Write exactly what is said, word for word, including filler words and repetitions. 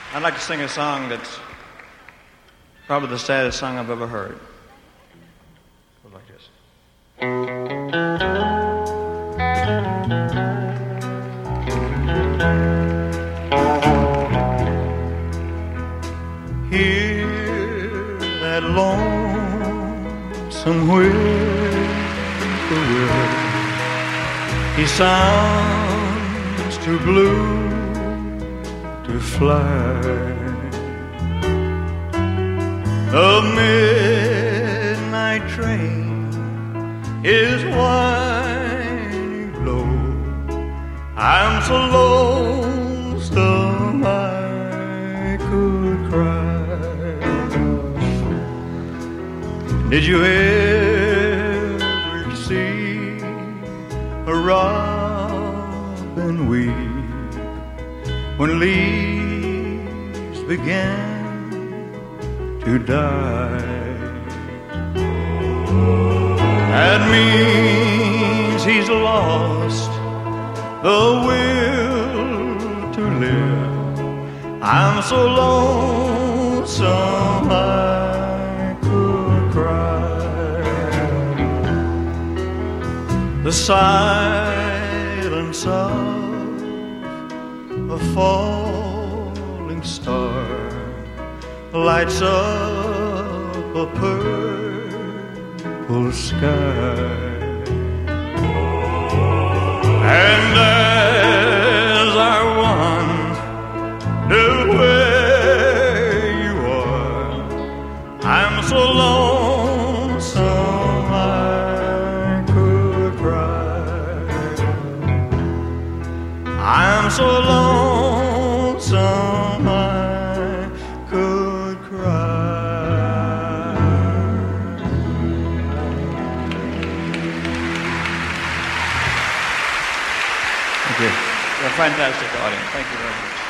I'd like to sing a song that's probably the saddest song I've ever heard. Goes like this. Hear that lonesome whippoorwill. He sounds too blue to fly. The midnight train is winding low. I'm so lonesome I could cry. Did you ever see a robin weep when leaves began to die? That means he's lost the will to live. I'm so lonesome I could cry. The silence of a falling star lights up a purple sky. And as I wonder where you are, I'm so lonesome I could cry. I'm so lonesome I could cry. Thank you. You're a fantastic audience. Thank you very much.